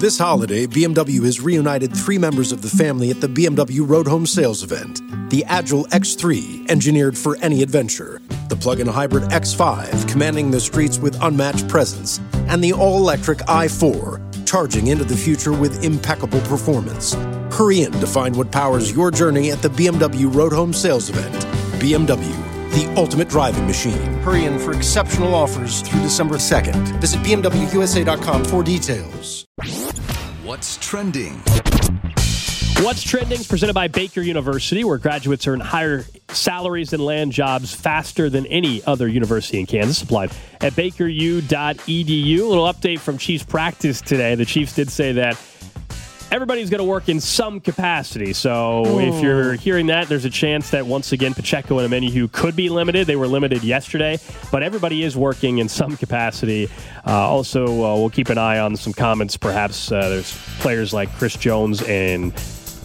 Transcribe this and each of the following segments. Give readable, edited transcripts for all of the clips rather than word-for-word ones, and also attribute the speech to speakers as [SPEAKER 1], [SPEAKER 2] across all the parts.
[SPEAKER 1] This holiday, BMW has reunited 3 members of the family at the BMW Road Home Sales event. The Agile X3, engineered for any adventure. The plug-in hybrid X5, commanding the streets with unmatched presence. And the all-electric i4, charging into the future with impeccable performance. Hurry in to find what powers your journey at the BMW Road Home Sales event. BMW, the ultimate driving machine. Hurry in for exceptional offers through December 2nd. Visit BMWUSA.com for details.
[SPEAKER 2] What's trending?
[SPEAKER 3] What's Trending is presented by Baker University, where graduates earn higher salaries and land jobs faster than any other university in Kansas. Applied at bakeru.edu. A little update from Chiefs practice today. The Chiefs did say that everybody's going to work in some capacity. So if you're hearing that, there's a chance that once again Pacheco and Omenihu could be limited. They were limited yesterday, but everybody is working in some capacity. Also, we'll keep an eye on some comments. Perhaps there's players like Chris Jones and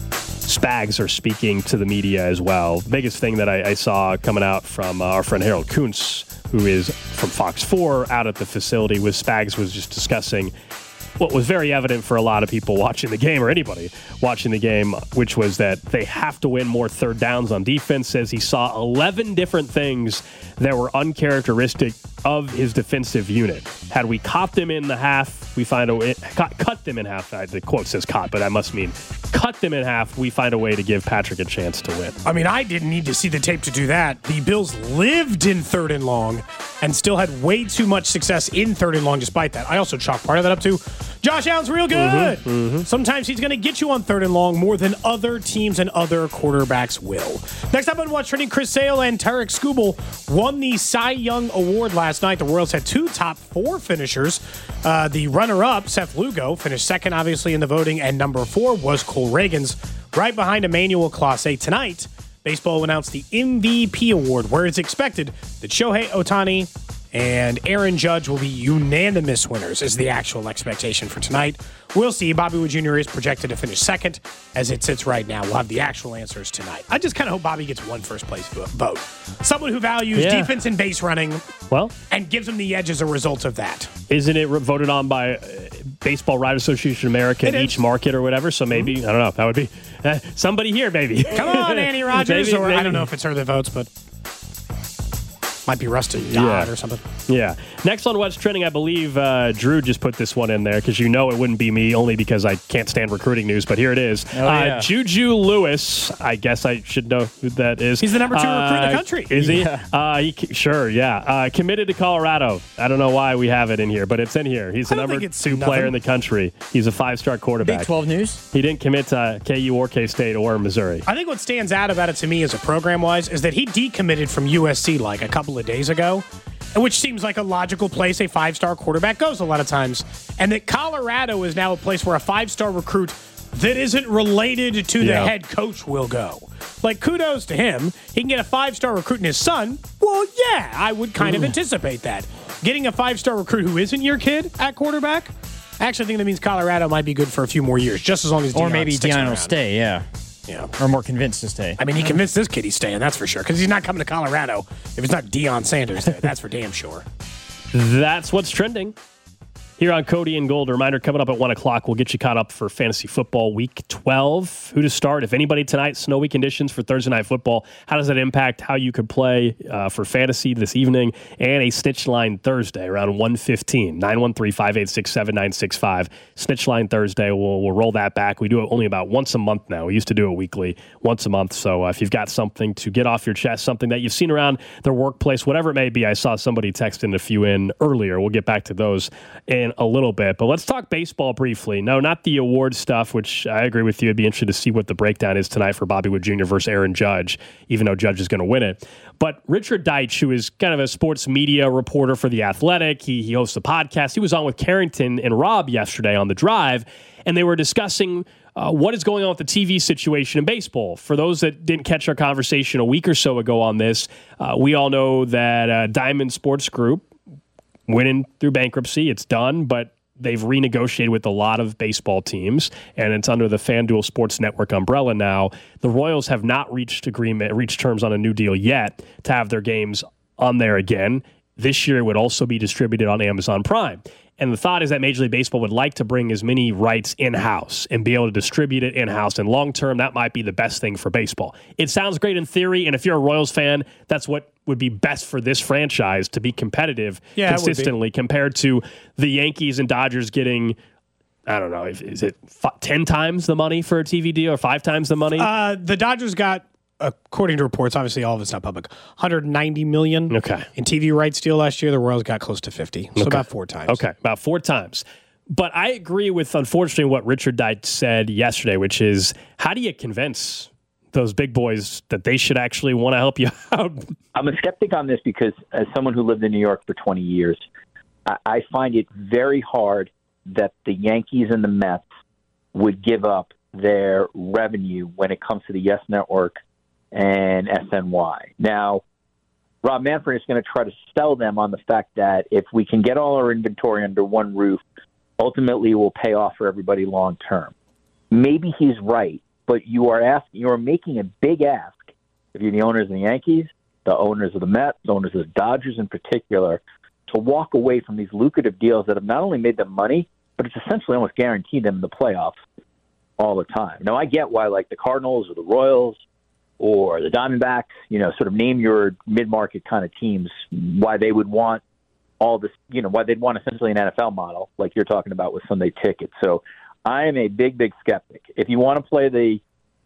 [SPEAKER 3] Spags are speaking to the media as well. The biggest thing that I saw coming out from our friend Harold Kuntz, who is from Fox 4, out at the facility with Spags, was just discussing what was very evident for a lot of people watching the game, or anybody watching the game, which was that they have to win more third downs on defense. Says he saw 11 different things that were uncharacteristic of his defensive unit. Had we caught them in the half, we find a way, cut them in half. The quote says caught, but I must mean cut them in half. We find a way to give Patrick a chance to win.
[SPEAKER 4] I mean, I didn't need to see the tape to do that. The Bills lived in third and long and still had way too much success in third and long despite that. I also chalk part of that up to Josh Allen's real good. Sometimes he's going to get you on third and long more than other teams and other quarterbacks will. Next up on What's Trending, Chris Sale and Tarek Skubal won the Cy Young Award last night. The Royals had 2 top 4 finishers. The runner-up, Seth Lugo, finished second, obviously, in the voting, and number 4 was Cole Reagans, right behind Emmanuel Clase. Tonight, baseball announced the MVP award, where it's expected that Shohei Ohtani and Aaron Judge will be unanimous winners, is the actual expectation for tonight. We'll see. Bobby Wood Jr. is projected to finish second as it sits right now. We'll have the actual answers tonight. I just kind of hope Bobby gets one first place vote. Someone who values defense and base running and gives him the edge as a result of that.
[SPEAKER 3] Isn't it voted on by Baseball Writers Association of America in each market or whatever? So maybe, I don't know, that would be somebody here, maybe.
[SPEAKER 4] Come on, Annie Rogers. Maybe. I don't know if it's her that votes, but might be Rustin Dodd or something.
[SPEAKER 3] Yeah. Next on What's Trending, I believe Drew just put this one in there because you know it wouldn't be me only because I can't stand recruiting news, but here it is. Juju Lewis, I guess I should know who that is.
[SPEAKER 4] He's the number 2 recruit in the country.
[SPEAKER 3] Is he? Sure, yeah. Committed to Colorado. I don't know why we have it in here, but it's in here. He's the number 2 player in the country. He's a 5-star quarterback.
[SPEAKER 5] Big 12 news.
[SPEAKER 3] He didn't commit to KU or K-State or Missouri.
[SPEAKER 4] I think what stands out about it to me as a program-wise is that he decommitted from USC like a couple of days ago, which seems like a logical place a 5-star quarterback goes a lot of times. And that Colorado is now a place where a 5-star recruit that isn't related to the head coach will go. Like, kudos to him. He can get a 5-star recruit in his son. Well, yeah, I would kind of anticipate that. Getting a 5-star recruit who isn't your kid at quarterback, I actually think that means Colorado might be good for a few more years, just as long as Deion
[SPEAKER 5] or maybe Deion will
[SPEAKER 4] around.
[SPEAKER 5] Stay, yeah. Or more convinced to stay.
[SPEAKER 4] I mean, he convinced this kid he's staying, that's for sure, because he's not coming to Colorado if it's not Deion Sanders there. That's for damn sure.
[SPEAKER 3] That's What's Trending here on Cody and Gold. A reminder, coming up at 1 o'clock, we'll get you caught up for Fantasy Football Week 12. Who to start? If anybody tonight, snowy conditions for Thursday Night Football. How does that impact how you could play for fantasy this evening? And a Snitch Line Thursday around 1:15. 913-586-7965. Snitch Line Thursday. We'll roll that back. We do it only about once a month now. We used to do it weekly, once a month. So if you've got something to get off your chest, something that you've seen around their workplace, whatever it may be. I saw somebody texting a few in earlier. We'll get back to those in a little bit, but let's talk baseball briefly. No, not the award stuff, which I agree with you. It'd be interesting to see what the breakdown is tonight for Bobby Wood Jr. versus Aaron Judge, even though Judge is going to win it. But Richard Deitch, who is kind of a sports media reporter for The Athletic, he hosts a podcast. He was on with Carrington and Rob yesterday on The Drive, and they were discussing what is going on with the TV situation in baseball. For those that didn't catch our conversation a week or so ago on this, we all know that Diamond Sports Group went through bankruptcy. It's done, but they've renegotiated with a lot of baseball teams, and it's under the FanDuel Sports Network umbrella now. The Royals have not reached terms on a new deal yet to have their games on there again. This year, it would also be distributed on Amazon Prime. And the thought is that Major League Baseball would like to bring as many rights in-house and be able to distribute it in-house. And long-term, that might be the best thing for baseball. It sounds great in theory, and if you're a Royals fan, that's what would be best for this franchise to be competitive consistently compared to the Yankees and Dodgers getting, I don't know, is it 10 times the money for a TV deal or 5 times the money?
[SPEAKER 4] The Dodgers got, according to reports, obviously all of it's not public, $190 million in TV rights deal last year. The Royals got close to 50, so about 4 times.
[SPEAKER 3] Okay, about 4 times. But I agree with, unfortunately, what Richard Deitch said yesterday, which is, how do you convince those big boys that they should actually want to help you out?
[SPEAKER 6] I'm a skeptic on this because as someone who lived in New York for 20 years, I find it very hard that the Yankees and the Mets would give up their revenue when it comes to the Yes Network and SNY. Now, Rob Manfred is going to try to sell them on the fact that if we can get all our inventory under one roof, ultimately it will pay off for everybody long term. Maybe he's right, but you are making a big ask if you're the owners of the Yankees, the owners of the Mets, the owners of the Dodgers in particular, to walk away from these lucrative deals that have not only made them money, but it's essentially almost guaranteed them the playoffs all the time. Now, I get why, like the Cardinals or the Royals or the Diamondbacks, sort of name your mid-market kind of teams, why they would want all this, why they'd want essentially an NFL model like you're talking about with Sunday Ticket. So I am a big, big skeptic. If you want to play the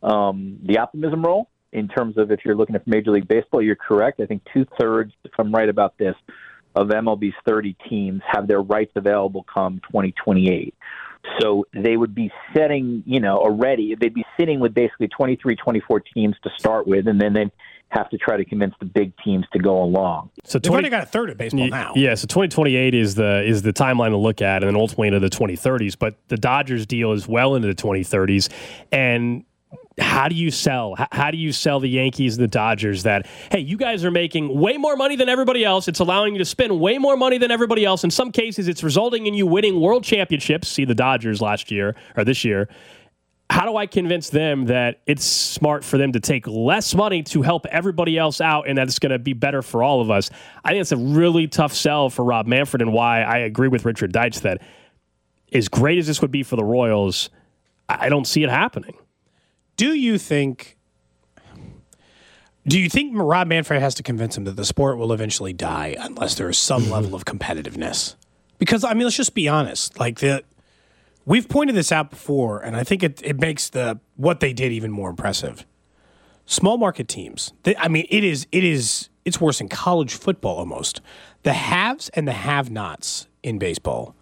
[SPEAKER 6] optimism role in terms of if you're looking at Major League Baseball, you're correct. I think 2/3, if I'm right about this, of MLB's 30 teams have their rights available come 2028. So they would be setting, already, they'd be sitting with basically 23, 24 teams to start with, and then they'd have to try to convince the big teams to go along.
[SPEAKER 4] So they've already got a third of baseball now.
[SPEAKER 3] Yeah, so 2028 is the timeline to look at, and then ultimately into the 2030s. But the Dodgers deal is well into the 2030s, and how do you sell? How do you sell the Yankees and the Dodgers that, hey, you guys are making way more money than everybody else. It's allowing you to spend way more money than everybody else. In some cases, it's resulting in you winning world championships. See the Dodgers this year. How do I convince them that it's smart for them to take less money to help everybody else out and that it's going to be better for all of us? I think it's a really tough sell for Rob Manfred, and why I agree with Richard Deitch that as great as this would be for the Royals, I don't see it happening.
[SPEAKER 4] Do you think Rob Manfred has to convince him that the sport will eventually die unless there is some level of competitiveness? Because, let's just be honest. We've pointed this out before, and I think it makes what they did even more impressive. Small market teams. It's worse in college football almost. The haves and the have-nots in baseball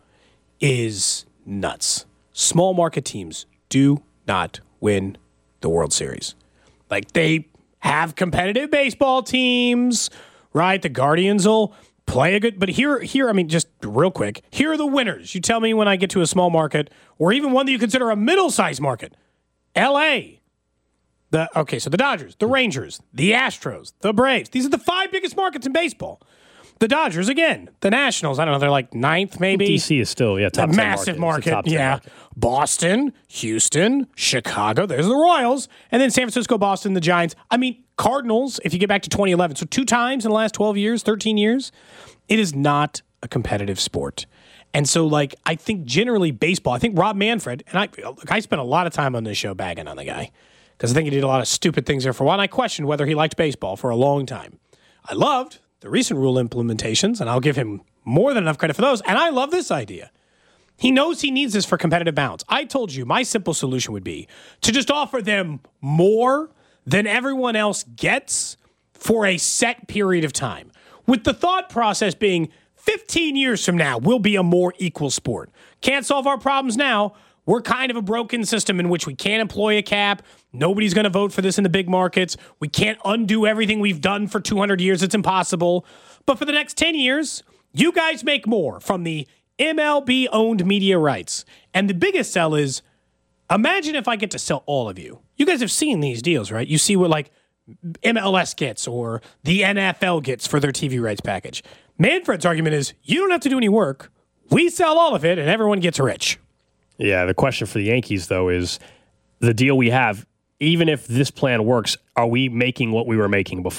[SPEAKER 4] is nuts. Small market teams do not win the World Series. They have competitive baseball teams, right? The Guardians will play a good, but here, just real quick, here are the winners. You tell me when I get to a small market, or even one that you consider a middle-sized market. L.A. So the Dodgers, the Rangers, the Astros, the Braves. These are the 5 biggest markets in baseball. The Dodgers, again, the Nationals, I don't know, they're like 9th maybe.
[SPEAKER 3] DC is still, top 10
[SPEAKER 4] massive market. Yeah. Market. Boston, Houston, Chicago, there's the Royals, and then San Francisco, Boston, the Giants. Cardinals, if you get back to 2011, so 2 times in the last 12 years, 13 years, it is not a competitive sport. And so, I think generally baseball, I think Rob Manfred, and I spent a lot of time on this show bagging on the guy, because I think he did a lot of stupid things there for a while, and I questioned whether he liked baseball for a long time. I loved the recent rule implementations, and I'll give him more than enough credit for those, and I love this idea. He knows he needs this for competitive balance. I told you my simple solution would be to just offer them more than everyone else gets for a set period of time, with the thought process being 15 years from now, we'll be a more equal sport. Can't solve our problems now. We're kind of a broken system in which we can't employ a cap. Nobody's going to vote for this in the big markets. We can't undo everything we've done for 200 years. It's impossible. But for the next 10 years, you guys make more from the MLB-owned media rights. And the biggest sell is, imagine if I get to sell all of you. You guys have seen these deals, right? You see what MLS gets or the NFL gets for their TV rights package. Manfred's argument is, you don't have to do any work. We sell all of it and everyone gets rich.
[SPEAKER 3] Yeah, the question for the Yankees, though, is the deal we have, even if this plan works, are we making what we were making before?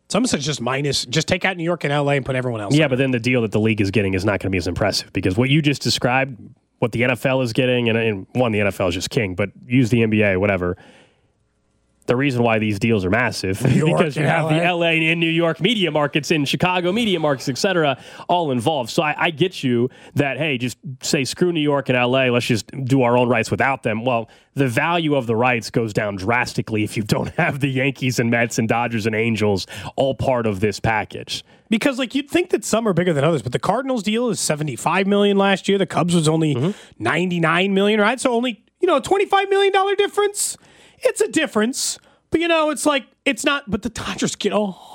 [SPEAKER 4] Someone says just take out New York and LA and put everyone else.
[SPEAKER 3] Yeah, but then the deal that the league is getting is not going to be as impressive because what you just described, what the NFL is getting, and one, the NFL is just king, but use the NBA, whatever. The reason why these deals are massive is because you have the LA and New York media markets and Chicago media markets, et cetera, all involved. So I get you that, hey, just say screw New York and LA, let's just do our own rights without them. Well, the value of the rights goes down drastically if you don't have the Yankees and Mets and Dodgers and Angels all part of this package.
[SPEAKER 4] Because you'd think that some are bigger than others, but the Cardinals deal is $75 million last year. The Cubs was only $99 million, right? So only a $25 million difference. It's a difference, but it's not. But the Dodgers get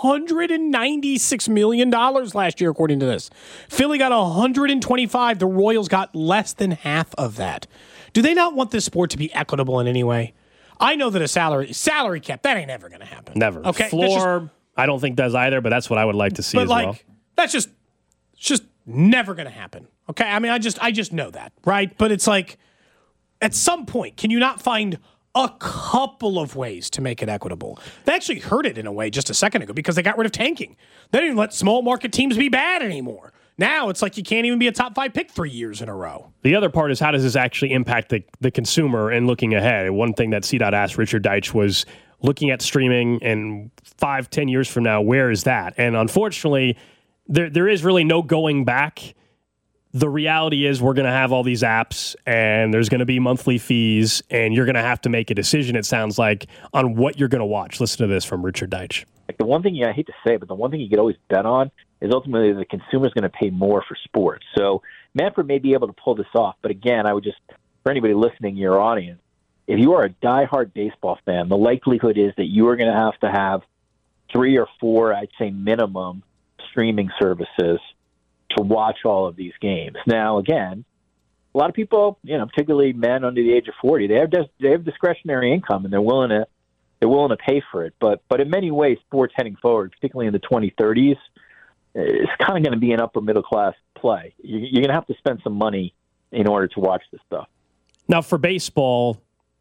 [SPEAKER 4] $196 million last year, according to this. Philly got $125. The Royals got less than half of that. Do they not want this sport to be equitable in any way? I know that a salary cap, that ain't ever going to happen.
[SPEAKER 3] Never.
[SPEAKER 4] Okay.
[SPEAKER 3] Floor, I don't think does either, but that's what I would like to see as well.
[SPEAKER 4] That's just never going to happen. Okay. I mean, I just know that, right? But it's at some point, can you not find a couple of ways to make it equitable? They actually heard it in a way just a second ago because they got rid of tanking. They didn't let small market teams be bad anymore. Now it's you can't even be a top 5 pick 3 years in a row.
[SPEAKER 3] The other part is how does this actually impact the consumer and looking ahead? One thing that CDOT asked Richard Deitch was looking at streaming and 5-10 years from now, where is that? And unfortunately, there is really no going back. The reality is we're going to have all these apps and there's going to be monthly fees and you're going to have to make a decision, it sounds like, on what you're going to watch. Listen to this from Richard Deitch.
[SPEAKER 6] The one thing, I hate to say it, but the one thing you could always bet on is ultimately the consumer is going to pay more for sports. So Manfred may be able to pull this off, but again, I would just, for anybody listening, your audience, if you are a diehard baseball fan, the likelihood is that you are going to have 3 or 4, I'd say minimum, streaming services to watch all of these games. Now, again, a lot of people, particularly men under the age of 40, they have discretionary income and they're willing to pay for it. But in many ways, sports heading forward, particularly in the 2030s, it's kind of going to be an upper middle class play. You're going to have to spend some money in order to watch this stuff.
[SPEAKER 3] Now, for baseball,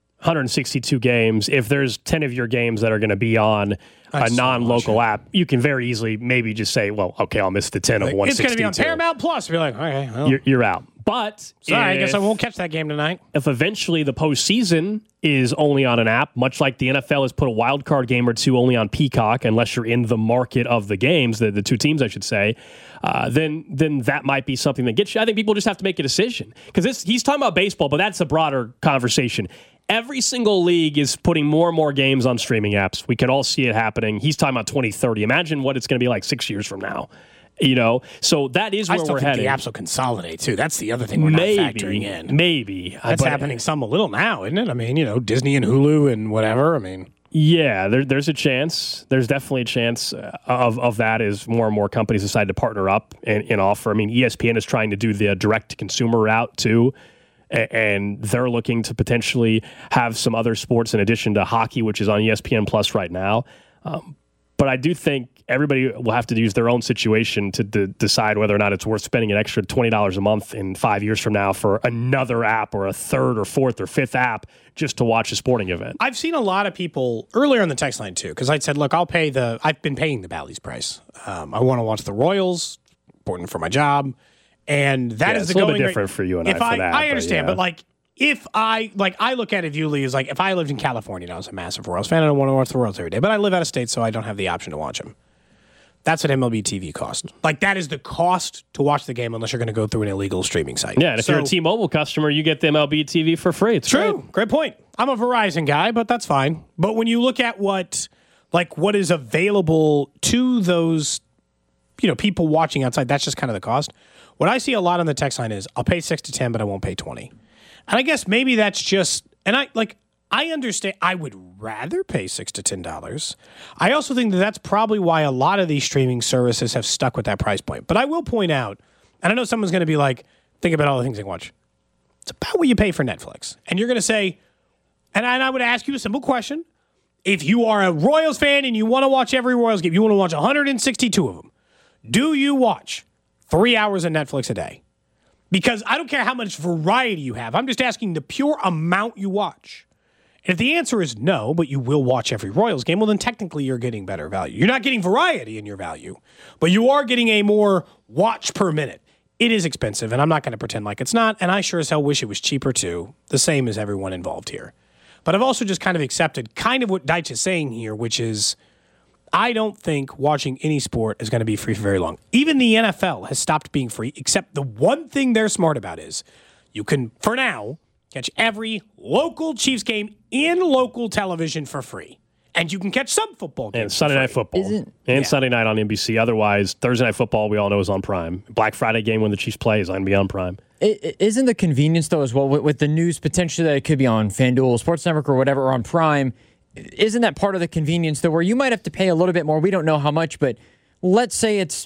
[SPEAKER 3] 162 games. If there's 10 of your games that are going to be on a non-local app, you can very easily maybe just say, well, okay, I'll miss the 10 of 162. It's going to
[SPEAKER 4] be on Paramount Plus. Be like, okay, well.
[SPEAKER 3] You're out. But
[SPEAKER 4] I guess I won't catch that game tonight.
[SPEAKER 3] If eventually the postseason is only on an app, much like the NFL has put a wild card game or two only on Peacock, unless you're in the market of the games, the two teams, I should say, then that might be something that gets you. I think people just have to make a decision because he's talking about baseball, but that's a broader conversation. Every single league is putting more and more games on streaming apps. We could all see it happening. He's talking about 2030. Imagine what it's going to be like 6 years from now. So that is where we're heading.
[SPEAKER 4] The apps will consolidate too. That's the other thing we're not factoring in.
[SPEAKER 3] Maybe
[SPEAKER 4] that's happening a little now, isn't it? I mean, Disney and Hulu and whatever. I mean,
[SPEAKER 3] yeah, there's a chance. There's definitely a chance of that as more and more companies decide to partner up and offer. I mean, ESPN is trying to do the direct to consumer route too. And they're looking to potentially have some other sports in addition to hockey, which is on ESPN Plus right now. But I do think everybody will have to use their own situation to decide whether or not it's worth spending an extra $20 a month in 5 years from now for another app or a third or fourth or fifth app just to watch a sporting event.
[SPEAKER 4] I've seen a lot of people earlier on the text line too, because I said, look, I've been paying the Bally's price. I want to watch the Royals, important for my job. And that is
[SPEAKER 3] a little bit different for you and I for that.
[SPEAKER 4] I understand, but if I look at it viewly as if I lived in California and I was a massive Royals fan, I don't want to watch the Royals every day, but I live out of state, so I don't have the option to watch them. That's what MLB TV costs. That is the cost to watch the game unless you're going to go through an illegal streaming site.
[SPEAKER 3] Yeah, and if you're a T-Mobile customer, you get the MLB TV for free. It's
[SPEAKER 4] true. Great point. I'm a Verizon guy, but that's fine. But when you look at what is available to those people watching outside, that's just kind of the cost. What I see a lot on the text line is I'll pay $6 to $10, but I won't pay $20. And I guess maybe that's just, and I understand. I would rather pay $6 to $10. I also think that's probably why a lot of these streaming services have stuck with that price point. But I will point out, and I know someone's going to be like, think about all the things they watch. It's about what you pay for Netflix. And you're going to say, and I would ask you a simple question. If you are a Royals fan and you want to watch every Royals game, you want to watch 162 of them, do you watch 3 hours of Netflix a day? Because I don't care how much variety you have. I'm just asking the pure amount you watch. If the answer is no, but you will watch every Royals game, well, then technically you're getting better value. You're not getting variety in your value, but you are getting a more watch per minute. It is expensive, and I'm not going to pretend like it's not, and I sure as hell wish it was cheaper too, the same as everyone involved here. But I've also just kind of accepted kind of what Deitch is saying here, which is I don't think watching any sport is going to be free for very long. Even the NFL has stopped being free, except the one thing they're smart about is you can, for now, catch every local Chiefs game in local television for free. And you can catch some football games.
[SPEAKER 3] And Sunday Night Football. Sunday night on NBC. Otherwise, Thursday Night Football, we all know, is on Prime. Black Friday game when the Chiefs play is going to be on Prime.
[SPEAKER 5] Isn't the convenience, though, as well, with the news potentially that it could be on FanDuel, Sports Network, or whatever, or on Prime, isn't that part of the convenience, though, where you might have to pay a little bit more? We don't know how much, but let's say it's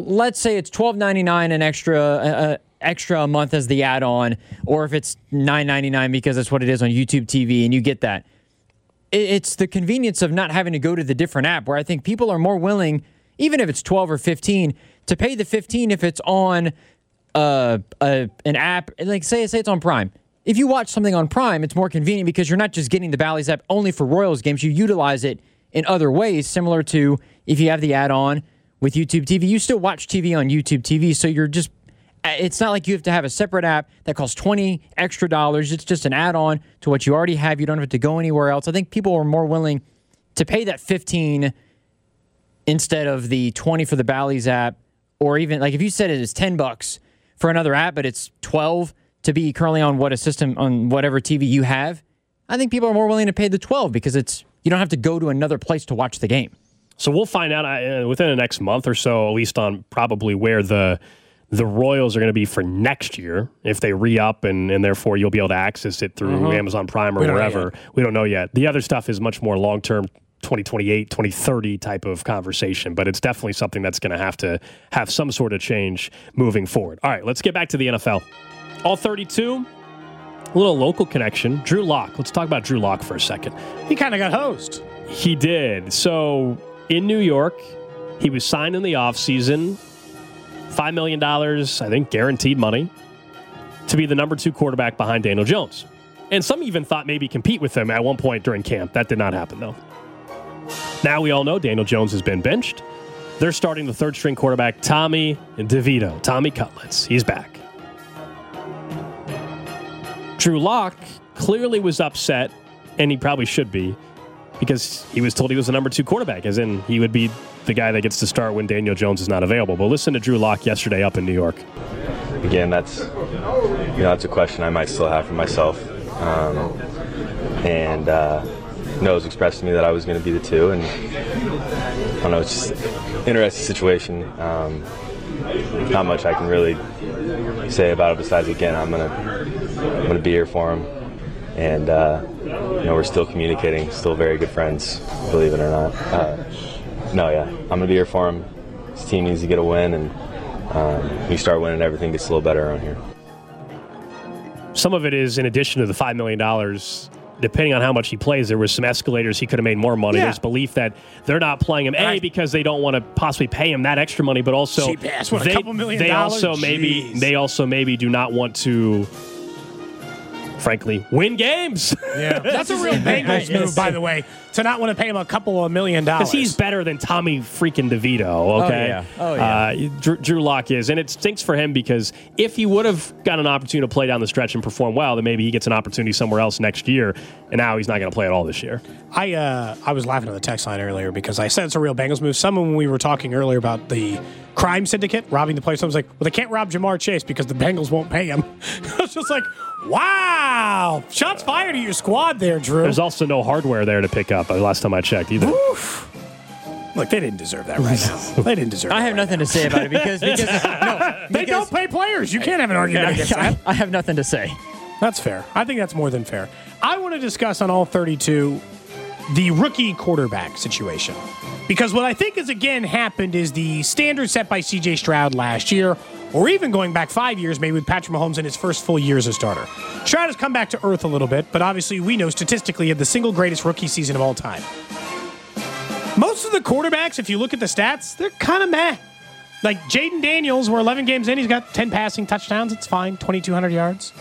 [SPEAKER 5] $12.99 an extra a month as the add-on, or if it's $9.99 because that's what it is on YouTube TV, and you get that. It's the convenience of not having to go to the different app, where I think people are more willing, even if it's 12 or 15, to pay the 15 if it's on an app. Like say it's on Prime. If you watch something on Prime, it's more convenient because you're not just getting the Bally's app only for Royals games. You utilize it in other ways, similar to if you have the add-on with YouTube TV. You still watch TV on YouTube TV, so you're just... It's not like you have to have a separate app that costs $20 extra. It's just an add-on to what you already have. You don't have to go anywhere else. I think people are more willing to pay that $15 instead of the $20 for the Bally's app, or even like if you said it is $10 for another app, but it's $12 to be currently on on whatever TV you have. I think people are more willing to pay the $12 because you don't have to go to another place to watch the game.
[SPEAKER 3] So we'll find out within the next month or so, at least on probably where the Royals are going to be for next year, if they re-up, and therefore you'll be able to access it through Amazon Prime or wherever. We don't know yet. The other stuff is much more long-term, 2028, 2030 type of conversation, but it's definitely something that's going to have some sort of change moving forward. All right, let's get back to the NFL. All 32, a little local connection. Drew Lock. Let's talk about Drew Lock for a second.
[SPEAKER 4] He kind of got hosed.
[SPEAKER 3] He did. So in New York, he was signed in the offseason. $5 million, I think, guaranteed money to be the number 2 quarterback behind Daniel Jones. And some even thought maybe compete with him at one point during camp. That did not happen, though. Now we all know Daniel Jones has been benched. They're starting the third-string quarterback, Tommy DeVito. Tommy Cutlets. He's back. Drew Lock clearly was upset, and he probably should be, because he was told he was the number 2 quarterback, as in he would be the guy that gets to start when Daniel Jones is not available. But listen to Drew Lock yesterday up in New York.
[SPEAKER 7] Again, that's a question I might still have for myself. It was expressed to me that I was going to be the 2, and I don't know, it's just an interesting situation. Not much I can really say about it besides, again, I'm gonna be here for him, and we're still communicating, still very good friends, believe it or not. I'm gonna be here for him. This team needs to get a win, and when you start winning, everything gets a little better around here.
[SPEAKER 3] Some of it is in addition to the $5 million. Depending on how much he plays, there was some escalators. He could have made more money. Yeah. There's belief that they're not playing him, because they don't want to possibly pay him that extra money, but also
[SPEAKER 4] a couple $1 million.
[SPEAKER 3] They also maybe do not want to, frankly, win games.
[SPEAKER 4] Yeah, that's a real Bengals move, by the way, to not want to pay him a couple of $1 million.
[SPEAKER 3] Because he's better than Tommy freaking DeVito, okay?
[SPEAKER 5] Oh, yeah.
[SPEAKER 3] Drew Lock is. And it stinks for him because if he would have got an opportunity to play down the stretch and perform well, then maybe he gets an opportunity somewhere else next year, and now he's not going to play at all this year.
[SPEAKER 4] I was laughing at the text line earlier because I said it's a real Bengals move. Someone, when we were talking earlier about the crime syndicate robbing the place, I was like, well, they can't rob Jamar Chase because the Bengals won't pay him. I was just like, wow. Shots fired at your squad there, Drew.
[SPEAKER 3] There's also no hardware there to pick up last time I checked either.
[SPEAKER 4] Oof. Look, they didn't deserve that right now. They didn't deserve that.
[SPEAKER 5] I have nothing to say about it because
[SPEAKER 4] they don't pay players. You can't have an argument against that.
[SPEAKER 5] I have nothing to say.
[SPEAKER 4] That's fair. I think that's more than fair. I want to discuss on all 32 the rookie quarterback situation. Because what I think has again happened is the standard set by C.J. Stroud last year, or even going back 5 years, maybe with Patrick Mahomes in his first full year as a starter. Stroud has come back to earth a little bit, but obviously we know statistically he had the single greatest rookie season of all time. Most of the quarterbacks, if you look at the stats, they're kind of meh. Like Jaden Daniels, we're 11 games in, he's got 10 passing touchdowns. It's fine, 2,200 yards.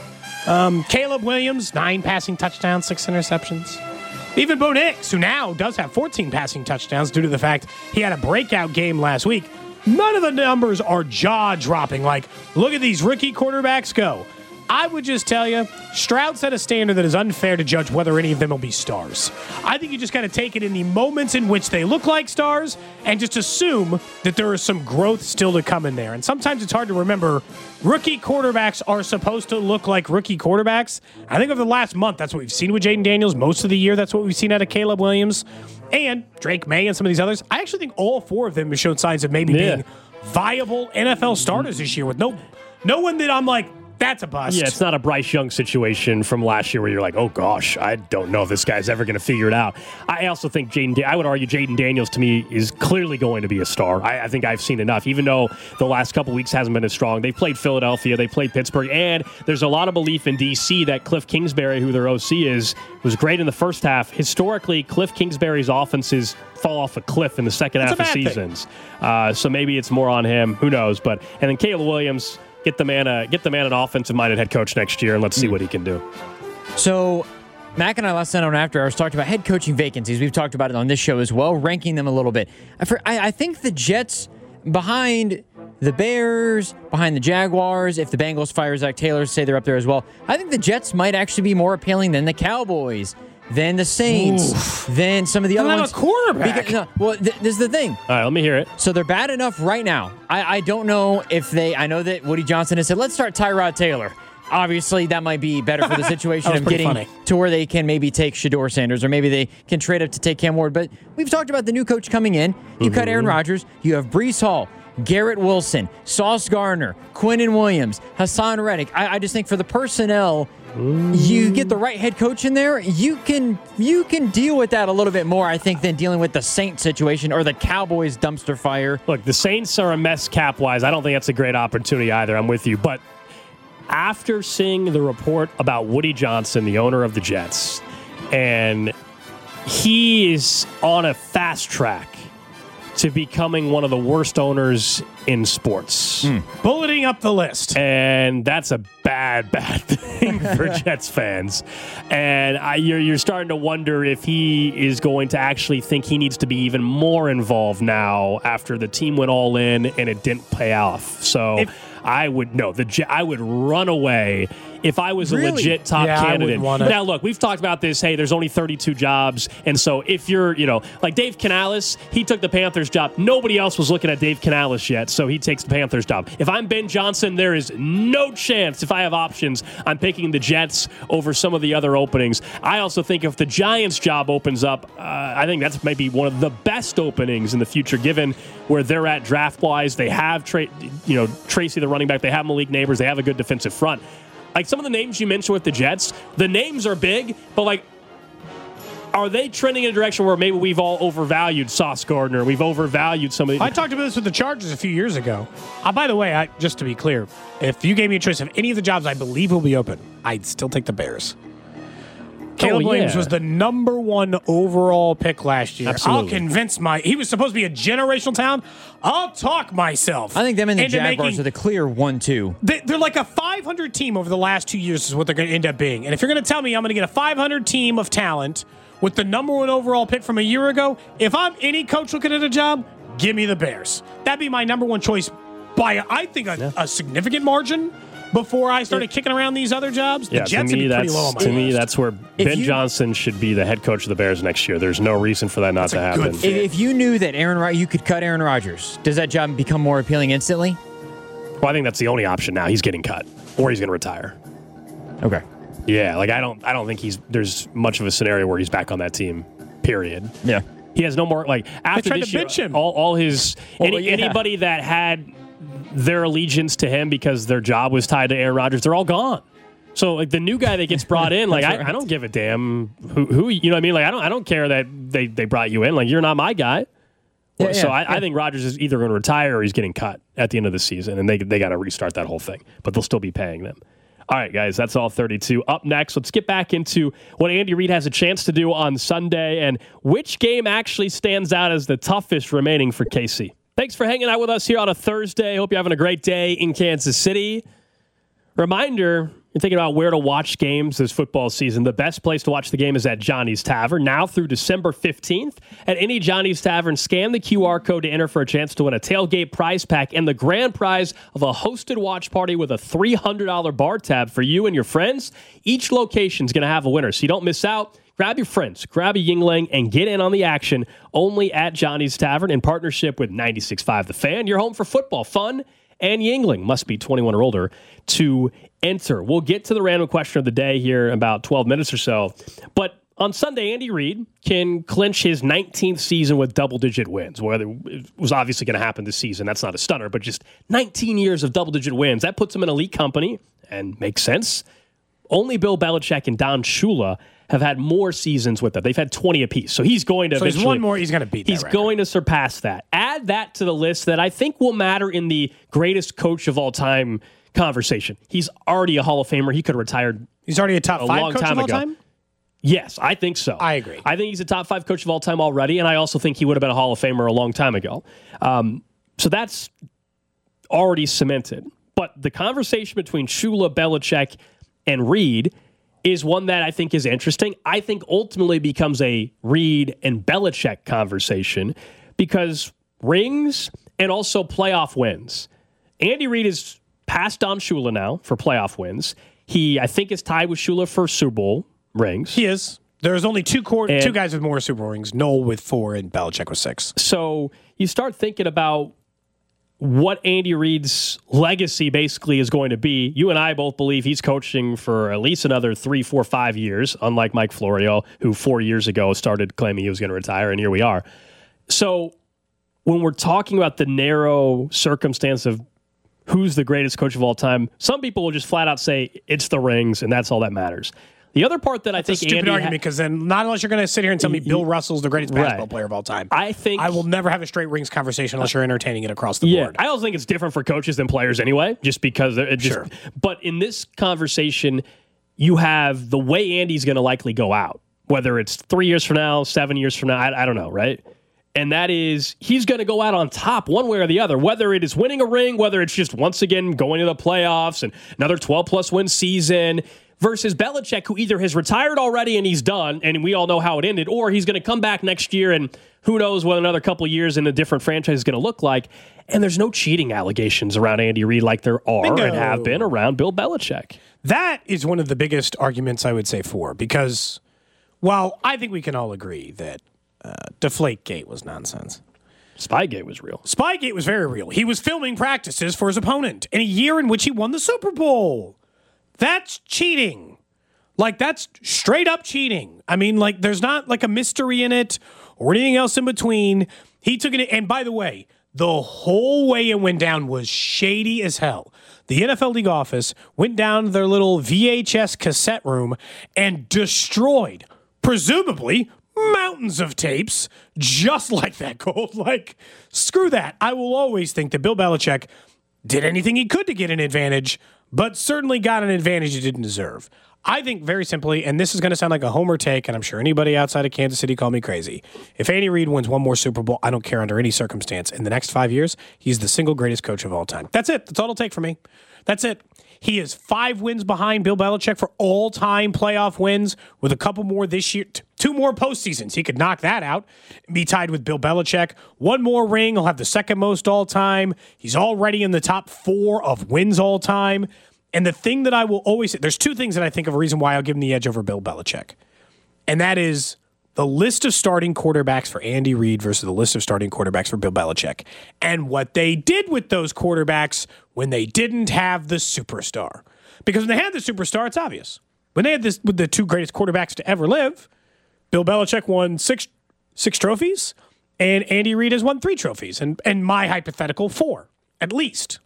[SPEAKER 4] Caleb Williams, 9 passing touchdowns, 6 interceptions. Even Bo Nix, who now does have 14 passing touchdowns due to the fact he had a breakout game last week. None of the numbers are jaw-dropping. Like, look at these rookie quarterbacks go. I would just tell you, Stroud set a standard that is unfair to judge whether any of them will be stars. I think you just got to take it in the moments in which they look like stars and just assume that there is some growth still to come in there. And sometimes it's hard to remember rookie quarterbacks are supposed to look like rookie quarterbacks. I think over the last month, that's what we've seen with Jaden Daniels. Most of the year, that's what we've seen out of Caleb Williams and Drake May and some of these others. I actually think all 4 of them have shown signs of maybe being viable NFL starters this year with no one that I'm like, that's a bust.
[SPEAKER 3] Yeah, it's not a Bryce Young situation from last year where you're like, oh gosh, I don't know if this guy's ever going to figure it out. I also think I would argue Jaden Daniels to me is clearly going to be a star. I think I've seen enough, even though the last couple weeks hasn't been as strong. They played Philadelphia, they played Pittsburgh, and there's a lot of belief in D.C. that Cliff Kingsbury, who their OC is, was great in the first half. Historically, Cliff Kingsbury's offenses fall off a cliff in the second half of seasons. So maybe it's more on him. Who knows? And then Caleb Williams, Get the man an offensive-minded head coach next year, and let's see what he can do.
[SPEAKER 5] So, Mac and I last night on After Hours talked about head coaching vacancies. We've talked about it on this show as well, ranking them a little bit. I think the Jets, behind the Bears, behind the Jaguars, if the Bengals fire Zach Taylor, say they're up there as well, I think the Jets might actually be more appealing than the Cowboys, than the Saints, than some of the other ones.
[SPEAKER 4] A quarterback.
[SPEAKER 5] This is the thing.
[SPEAKER 3] All right, let me hear it.
[SPEAKER 5] So they're bad enough right now. I don't know if I know that Woody Johnson has said, let's start Tyrod Taylor. Obviously, that might be better for the situation of getting to where they can maybe take Shedeur Sanders, or maybe they can trade up to take Cam Ward. But we've talked about the new coach coming in. You cut Aaron Rodgers. You have Breece Hall, Garrett Wilson, Sauce Gardner, Quinnen Williams, Hassan Reddick. I just think for the personnel, you get the right head coach in there, you can deal with that a little bit more, I think, than dealing with the Saints situation or the Cowboys dumpster fire.
[SPEAKER 3] Look, the Saints are a mess cap-wise. I don't think that's a great opportunity either. I'm with you. But after seeing the report about Woody Johnson, the owner of the Jets, and he is on a fast track to becoming one of the worst owners in sports.
[SPEAKER 4] Bulleting up the list.
[SPEAKER 3] And that's a bad thing for Jets fans. And you're starting to wonder if he is going to actually think he needs to be even more involved now after the team went all in and it didn't pay off. So I would run away if I was a legit top candidate. Now, look, we've talked about this. Hey, there's only 32 jobs. And so if you're, like Dave Canales, he took the Panthers job. Nobody else was looking at Dave Canales yet, so he takes the Panthers job. If I'm Ben Johnson, there is no chance, if I have options, I'm picking the Jets over some of the other openings. I also think if the Giants job opens up, I think that's maybe one of the best openings in the future, given where they're at draft-wise. They have Tracy, the running back. They have Malik Neighbors. They have a good defensive front. Like some of the names you mentioned with the Jets, the names are big, but are they trending in a direction where maybe we've all overvalued Sauce Gardner? We've overvalued some of the...
[SPEAKER 4] I talked about this with the Chargers a few years ago. By the way, just to be clear, if you gave me a choice of any of the jobs I believe will be open, I'd still take the Bears. Caleb Williams was the number 1 overall pick last year.
[SPEAKER 3] Absolutely.
[SPEAKER 4] I'll convince he was supposed to be a generational talent. I'll talk myself.
[SPEAKER 5] I think them and the Jaguars are the clear 1-2.
[SPEAKER 4] They're like a 500 team over the last 2 years is what they're going to end up being. And if you're going to tell me I'm going to get a 500 team of talent with the number 1 overall pick from a year ago, if I'm any coach looking at a job, give me the Bears. That'd be my number 1 choice by, I think, a significant margin. Before I started kicking around these other jobs, the Jets would be pretty low on my list.
[SPEAKER 3] To me, that's where Ben Johnson should be the head coach of the Bears next year. There's no reason for that not to happen.
[SPEAKER 5] If you knew that you could cut Aaron Rodgers, does that job become more appealing instantly?
[SPEAKER 3] Well, I think that's the only option now. He's getting cut, or he's going to retire.
[SPEAKER 5] Okay.
[SPEAKER 3] Yeah, I don't think there's much of a scenario where he's back on that team. Period.
[SPEAKER 5] Yeah.
[SPEAKER 3] He has no more after this year.
[SPEAKER 4] Bench him.
[SPEAKER 3] All his anybody that had their allegiance to him because their job was tied to Aaron Rodgers, they're all gone. So the new guy that gets brought in, I don't give a damn who you know what I mean? I don't care that they brought you in. You're not my guy. I think Rodgers is either going to retire or he's getting cut at the end of the season, and they got to restart that whole thing. But they'll still be paying them. All right, guys, that's all 32. Up next, let's get back into what Andy Reid has a chance to do on Sunday and which game actually stands out as the toughest remaining for KC. Thanks for hanging out with us here on a Thursday. Hope you're having a great day in Kansas City. Reminder, You're thinking about where to watch games this football season. The best place to watch the game is at Johnny's Tavern. Now through December 15th. At any Johnny's Tavern, scan the QR code to enter for a chance to win a tailgate prize pack and the grand prize of a hosted watch party with a $300 bar tab for you and your friends. Each location's going to have a winner, so you don't miss out. Grab your friends, grab a Yingling, and get in on the action only at Johnny's Tavern in partnership with 96.5 The Fan. Your home for football, fun, and Yingling. Must be 21 or older to enter. We'll get to the random question of the day here in about 12 minutes or so. But on Sunday, Andy Reid can clinch his 19th season with double-digit wins. Whether it was obviously going to happen this season, that's not a stunner, but just 19 years of double-digit wins. That puts him in elite company and makes sense. Only Bill Belichick and Don Shula have had more seasons with them. They've had 20 apiece. So he's going to
[SPEAKER 4] eventually. So one more, he's going to beat that
[SPEAKER 3] He's
[SPEAKER 4] record.
[SPEAKER 3] going to surpass that. Add that to the list that I think will matter in the greatest coach of all time conversation. He's already a Hall of Famer. He could have retired.
[SPEAKER 4] He's already a top 5 coach of all time?
[SPEAKER 3] Yes, I think so.
[SPEAKER 4] I agree.
[SPEAKER 3] I think he's a top 5 coach of all time already, and I also think he would have been a Hall of Famer a long time ago. So that's already cemented. But the conversation between Shula, Belichick, and Reid is one that I think is interesting. I think ultimately becomes a Reid and Belichick conversation because rings and also playoff wins. Andy Reid is past Don Shula now for playoff wins. He, I think, is tied with Shula for Super Bowl rings.
[SPEAKER 4] He is. There's only two guys with more Super Bowl rings. Noel with 4 and Belichick with 6.
[SPEAKER 3] So you start thinking about what Andy Reid's legacy basically is going to be. You and I both believe he's coaching for at least another 3, 4, 5 years, unlike Mike Florio, who 4 years ago started claiming he was going to retire, and here we are. So when we're talking about the narrow circumstance of who's the greatest coach of all time, some people will just flat out say it's the rings, and that's all that matters. The other part that I think
[SPEAKER 4] Andy... stupid argument, because then not unless you're going to sit here and tell me Bill Russell's the greatest basketball player of all time. I will never have a straight rings conversation unless you're entertaining it across the board.
[SPEAKER 3] I also think it's different for coaches than players anyway, just because it just... Sure. But in this conversation, you have the way Andy's going to likely go out, whether it's 3 years from now, 7 years from now, I don't know, right? And that is, he's going to go out on top one way or the other, whether it is winning a ring, whether it's just once again going to the playoffs and another 12-plus win season, versus Belichick, who either has retired already and he's done, and we all know how it ended, or he's going to come back next year and who knows what another couple of years in a different franchise is going to look like. And there's no cheating allegations around Andy Reid like there are and have been around Bill Belichick.
[SPEAKER 4] That is one of the biggest arguments I would say for, because while I think we can all agree that Deflategate was nonsense.
[SPEAKER 3] Spygate was real.
[SPEAKER 4] Spygate was very real. He was filming practices for his opponent in a year in which he won the Super Bowl. That's cheating. Like, that's straight up cheating. I mean, like, there's not like a mystery in it or anything else in between. He took it, and by the way, the whole way it went down was shady as hell. The NFL League office went down to their little VHS cassette room and destroyed, presumably, mountains of tapes just like that, Gold. Like, screw that. I will always think that Bill Belichick did anything he could to get an advantage, but certainly got an advantage he didn't deserve. I think very simply, and this is going to sound like a homer take, and I'm sure anybody outside of Kansas City call me crazy. If Andy Reid wins one more Super Bowl, I don't care under any circumstance, in the next 5 years, he's the single greatest coach of all time. That's it. That's all it'll take for me. That's it. He is 5 wins behind Bill Belichick for all-time playoff wins, with a couple more this year, 2 more postseasons. He could knock that out and be tied with Bill Belichick. 1 more ring. He'll have the second most all-time. He's already in the top 4 of wins all-time. And the thing that I will always say, there's 2 things that I think of a reason why I'll give him the edge over Bill Belichick. And that is the list of starting quarterbacks for Andy Reid versus the list of starting quarterbacks for Bill Belichick. And what they did with those quarterbacks when they didn't have the superstar. Because when they had the superstar, it's obvious. When they had this with the 2 greatest quarterbacks to ever live, Bill Belichick won 6 trophies, and Andy Reid has won 3 trophies. And my hypothetical 4, at least.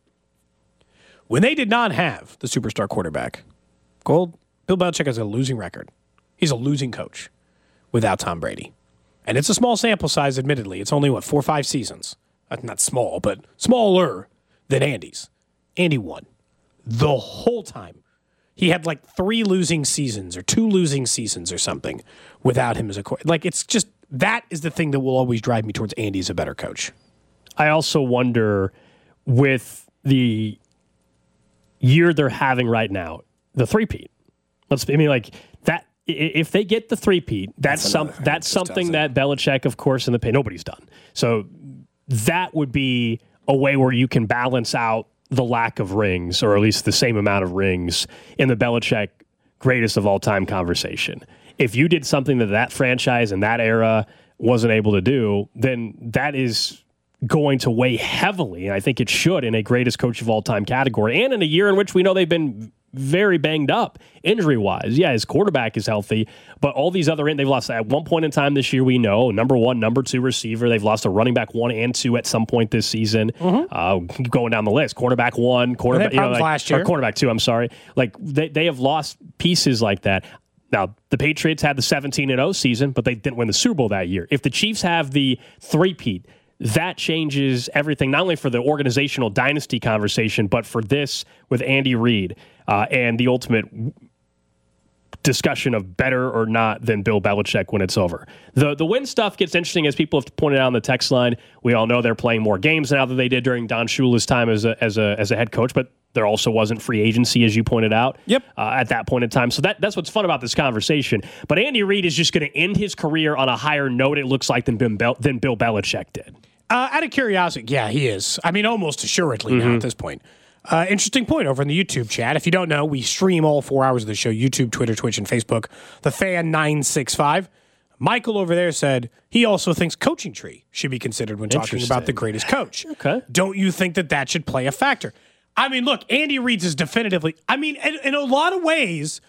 [SPEAKER 4] When they did not have the superstar quarterback, Gold, Bill Belichick has a losing record. He's a losing coach without Tom Brady. And it's a small sample size, admittedly. It's only, 4 or 5 seasons. Not small, but smaller than Andy's. Andy won the whole time. He had like 3 losing seasons or 2 losing seasons or something without him as a coach. Like, it's just, that is the thing that will always drive me towards Andy as a better coach.
[SPEAKER 3] I also wonder, with the year they're having right now, the three-peat. That. If they get the three-peat, that's something that Belichick, of course, in the pay nobody's done. So that would be a way where you can balance out the lack of rings, or at least the same amount of rings, in the Belichick greatest of all time conversation. If you did something that franchise in that era wasn't able to do, then that is going to weigh heavily, and I think it should, in a greatest coach of all time category, and in a year in which we know they've been very banged up injury-wise. Yeah, his quarterback is healthy, but all these other they've lost at one point in time this year, we know, number 1, number 2 receiver. They've lost a running back 1 and 2 at some point this season. Keep going down the list. Quarterback 1, quarterback
[SPEAKER 4] last year.
[SPEAKER 3] Or quarterback 2, I'm sorry. Like they have lost pieces like that. Now, the Patriots had the 17-0 season, but they didn't win the Super Bowl that year. If the Chiefs have the three-peat, that changes everything, not only for the organizational dynasty conversation, but for this with Andy Reid and the ultimate discussion of better or not than Bill Belichick when it's over. The win stuff gets interesting, as people have pointed out on the text line. We all know they're playing more games now than they did during Don Shula's time as a head coach, but there also wasn't free agency, as you pointed out, at that point in time. So that's what's fun about this conversation. But Andy Reid is just going to end his career on a higher note, it looks like, than Bill Belichick did.
[SPEAKER 4] Out of curiosity, yeah, he is. I mean, almost assuredly now at this point. Interesting point over in the YouTube chat. If you don't know, we stream all 4 hours of the show, YouTube, Twitter, Twitch, and Facebook. The Fan 965. Michael over there said he also thinks coaching tree should be considered when talking about the greatest coach.
[SPEAKER 3] Okay.
[SPEAKER 4] Don't you think that should play a factor? I mean, look, Andy Reid's is definitively, I mean, in a lot of ways,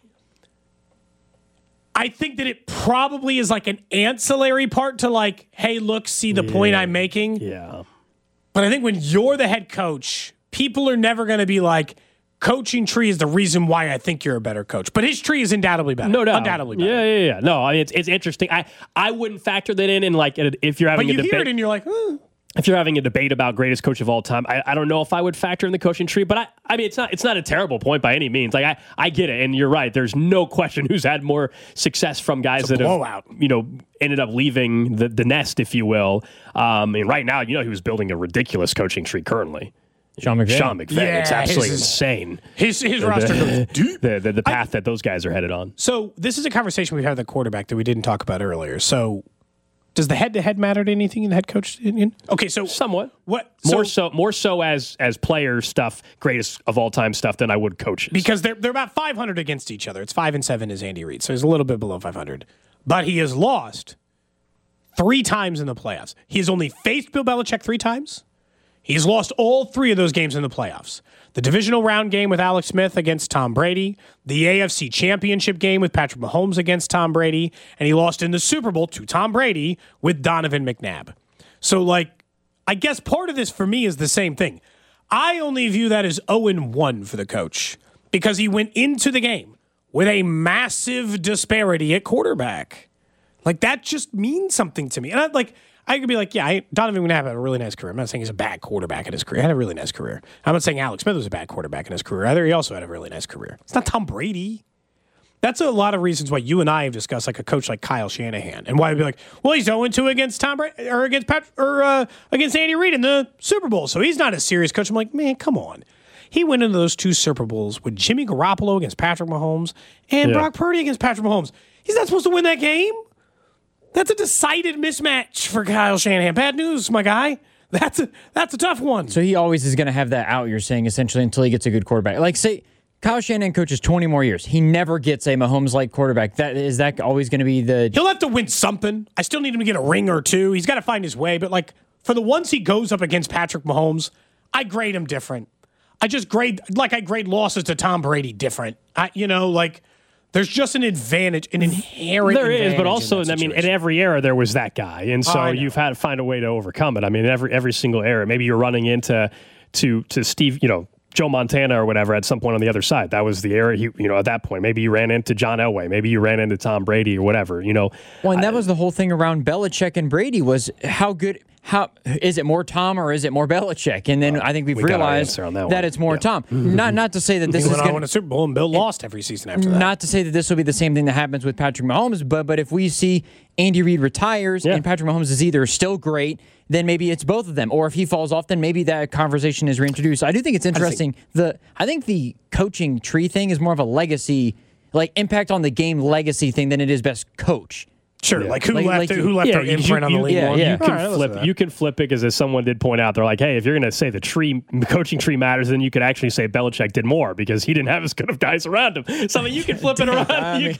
[SPEAKER 4] I think that it probably is like an ancillary part to like, hey, look, see the point I'm making?
[SPEAKER 3] Yeah.
[SPEAKER 4] But I think when you're the head coach, people are never going to be like, coaching tree is the reason why I think you're a better coach. But his tree is undoubtedly better.
[SPEAKER 3] No doubt.
[SPEAKER 4] Undoubtedly better.
[SPEAKER 3] Yeah. No, I mean, it's interesting. I wouldn't factor that in like, if you're having
[SPEAKER 4] but
[SPEAKER 3] a debate.
[SPEAKER 4] But you hear it and you're like,
[SPEAKER 3] If you're having a debate about greatest coach of all time, I don't know if I would factor in the coaching tree, but I mean, it's not a terrible point by any means. Like I get it, and you're right. There's no question who's had more success from guys that have ended up leaving the nest, if you will. And right now, he was building a ridiculous coaching tree currently.
[SPEAKER 5] Sean McVay.
[SPEAKER 4] Yeah,
[SPEAKER 3] it's absolutely insane.
[SPEAKER 4] His roster goes deep.
[SPEAKER 3] The path that those guys are headed on.
[SPEAKER 4] So this is a conversation we've had with the quarterback that we didn't talk about earlier. So does the head-to-head matter to anything in the head coach opinion? Okay, so
[SPEAKER 3] somewhat.
[SPEAKER 4] What
[SPEAKER 3] more so as player stuff, greatest of all time stuff than I would coaches.
[SPEAKER 4] Because they're about 500 against each other. It's 5-7 is Andy Reid, so he's a little bit below 500. But he has lost 3 times in the playoffs. He has only faced Bill Belichick 3 times. He's lost all 3 of those games in the playoffs. The divisional round game with Alex Smith against Tom Brady, the AFC Championship game with Patrick Mahomes against Tom Brady, and he lost in the Super Bowl to Tom Brady with Donovan McNabb. So, I guess part of this for me is the same thing. I only view that as 0-1 for the coach because he went into the game with a massive disparity at quarterback. That just means something to me. And I could be like, Donovan McNabb had a really nice career. I'm not saying he's a bad quarterback in his career. He had a really nice career. I'm not saying Alex Smith was a bad quarterback in his career either. He also had a really nice career. It's not Tom Brady. That's a lot of reasons why you and I have discussed a coach like Kyle Shanahan and why I'd be like, well, he's 0-2 against Tom Brady or against Andy Reid in the Super Bowl, so he's not a serious coach. I'm like, man, come on. He went into those 2 Super Bowls with Jimmy Garoppolo against Patrick Mahomes and Brock Purdy against Patrick Mahomes. He's not supposed to win that game. That's a decided mismatch for Kyle Shanahan. Bad news, my guy. That's a tough one.
[SPEAKER 5] So he always is going to have that out, you're saying, essentially, until he gets a good quarterback. Say, Kyle Shanahan coaches 20 more years. He never gets a Mahomes-like quarterback. Is that always going to be the...
[SPEAKER 4] He'll have to win something. I still need him to get a ring or 2. He's got to find his way. But, for the ones he goes up against Patrick Mahomes, I grade him different. I just grade... I grade losses to Tom Brady different. There's just an advantage, an inherent
[SPEAKER 3] there
[SPEAKER 4] advantage.
[SPEAKER 3] Is, but also, in every era there was that guy, and so you've had to find a way to overcome it. I mean, every single era. Maybe you're running into Steve, Joe Montana or whatever at some point on the other side. That was the era. At that point, maybe you ran into John Elway, maybe you ran into Tom Brady or whatever.
[SPEAKER 5] Well, and that was the whole thing around Belichick and Brady was how good how is it more Tom or is it more Belichick? And then I think we've
[SPEAKER 3] we got our
[SPEAKER 5] realized
[SPEAKER 3] answer on that
[SPEAKER 5] that
[SPEAKER 3] one.
[SPEAKER 5] it's more Tom. Not to say that this
[SPEAKER 4] He
[SPEAKER 5] is
[SPEAKER 4] went on to
[SPEAKER 5] going
[SPEAKER 4] win a Super Bowl, and Bill lost every season after that.
[SPEAKER 5] not to say that this will be the same thing that happens with Patrick Mahomes, but if we see Andy Reid retires and Patrick Mahomes is either still great, then maybe it's both of them. Or if he falls off, then maybe that conversation is reintroduced. I do think it's interesting. I think the coaching tree thing is more of a legacy, like impact on the game legacy thing than it is best coach.
[SPEAKER 4] Sure, like who left their imprint on the league?
[SPEAKER 3] You can flip it because, as someone did point out, they're like, hey, if you're going to say the coaching tree matters, then you could actually say Belichick did more because he didn't have as good of guys around him. So you can flip it around.
[SPEAKER 5] But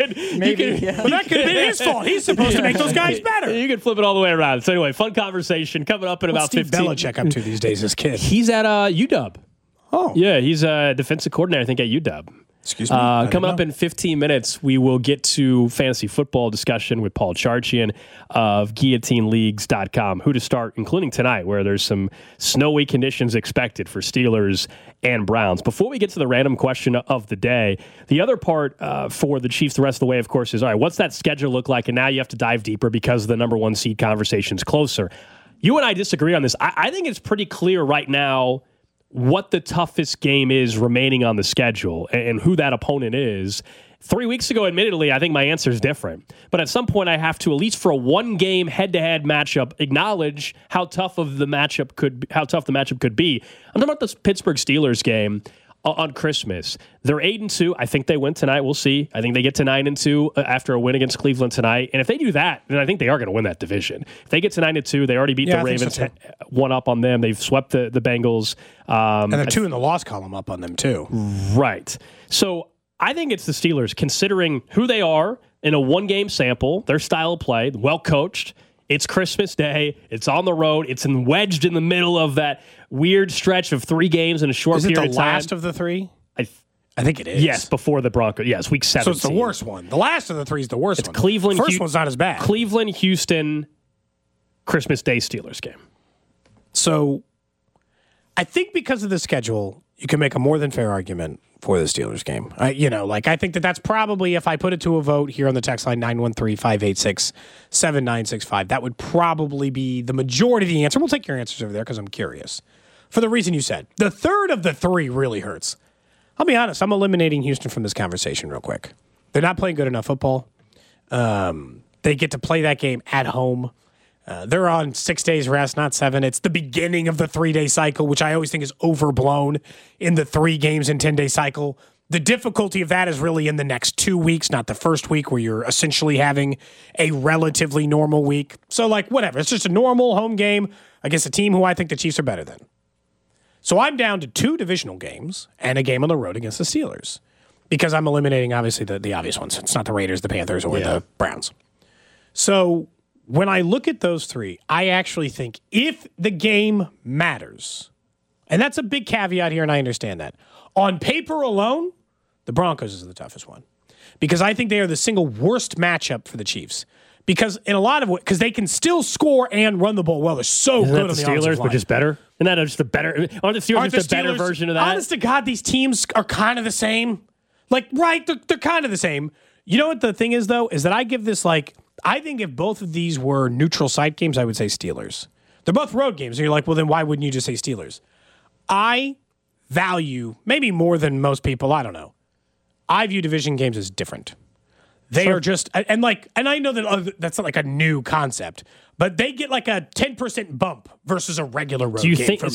[SPEAKER 4] that could have been his fault. He's supposed to make those guys better.
[SPEAKER 3] You can flip it all the way around. So anyway, fun conversation coming up in about
[SPEAKER 4] Steve
[SPEAKER 3] 15.
[SPEAKER 4] Belichick up to these days as kid?
[SPEAKER 3] He's at UW.
[SPEAKER 4] Oh,
[SPEAKER 3] Yeah, he's a defensive coordinator, I think, at UW.
[SPEAKER 4] excuse me.
[SPEAKER 3] Coming up in 15 minutes, we will get to fantasy football discussion with Paul Charchian of GuillotineLeagues.com. Who to start, including tonight, where there's some snowy conditions expected for Steelers and Browns. Before we get to the random question of the day, the other part for the Chiefs the rest of the way, of course, is, all right, what's that schedule look like? And now you have to dive deeper because the number one seed conversation's closer. You and I disagree on this. I think it's pretty clear right now what the toughest game is remaining on the schedule and who that opponent is. 3 weeks ago, admittedly, I think my answer is different. But at some point, I have to, at least for a one-game head-to-head matchup, acknowledge how tough the matchup could be. I'm talking about this Pittsburgh Steelers game on Christmas. They're 8-2. I think they win tonight. We'll see. I think they get to 9-2 after a win against Cleveland tonight. And if they do that, then I think they are going to win that division. If they get to 9-2, they already beat the Ravens, one up on them. They've swept the Bengals.
[SPEAKER 4] And they're two in the loss column up on them, too.
[SPEAKER 3] Right. So I think it's the Steelers, considering who they are in a one-game sample, their style of play, well-coached. It's Christmas Day. It's on the road. It's wedged in the middle of that weird stretch of 3 games in a short period of time.
[SPEAKER 4] Is it the last of the 3? I think it is.
[SPEAKER 3] Yes, before the Broncos. Yes, week 17.
[SPEAKER 4] So it's the worst one. The last of the 3 is the worst one.
[SPEAKER 3] Cleveland.
[SPEAKER 4] First one's not as bad.
[SPEAKER 3] Cleveland, Houston, Christmas Day Steelers game.
[SPEAKER 4] So I think because of the schedule, you can make a more than fair argument for the Steelers game. I think that's probably, if I put it to a vote here on the text line, 913-586-7965, that would probably be the majority of the answer. We'll take your answers over there because I'm curious. For the reason you said. The third of the 3 really hurts. I'll be honest, I'm eliminating Houston from this conversation real quick. They're not playing good enough football. They get to play that game at home. They're on 6 days rest, not 7. It's the beginning of the 3-day cycle, which I always think is overblown in the 3 games in 10-day cycle. The difficulty of that is really in the next 2 weeks, not the first week where you're essentially having a relatively normal week. So, whatever. It's just a normal home game against a team who I think the Chiefs are better than. So I'm down to 2 divisional games and a game on the road against the Steelers because I'm eliminating, obviously, the obvious ones. It's not the Raiders, the Panthers, or the Browns. So when I look at those 3, I actually think if the game matters, and that's a big caveat here, and I understand that, on paper alone, the Broncos is the toughest one because I think they are the single worst matchup for the Chiefs. Because in a lot of ways, because they can still score and run the ball well. They're so good on the
[SPEAKER 3] Steelers, but just better. Isn't that just the better? Aren't the Steelers just a better version of that?
[SPEAKER 4] Honest to God, these teams are kind of the same. They're kind of the same. You know what the thing is, though, is that I give this I think if both of these were neutral site games, I would say Steelers. They're both road games. And you're like, well, then why wouldn't you just say Steelers? I value, maybe more than most people, I don't know. I view division games as different. They are just, and I know that that's not a new concept, but they get a 10% bump versus a regular road game.
[SPEAKER 3] Do you think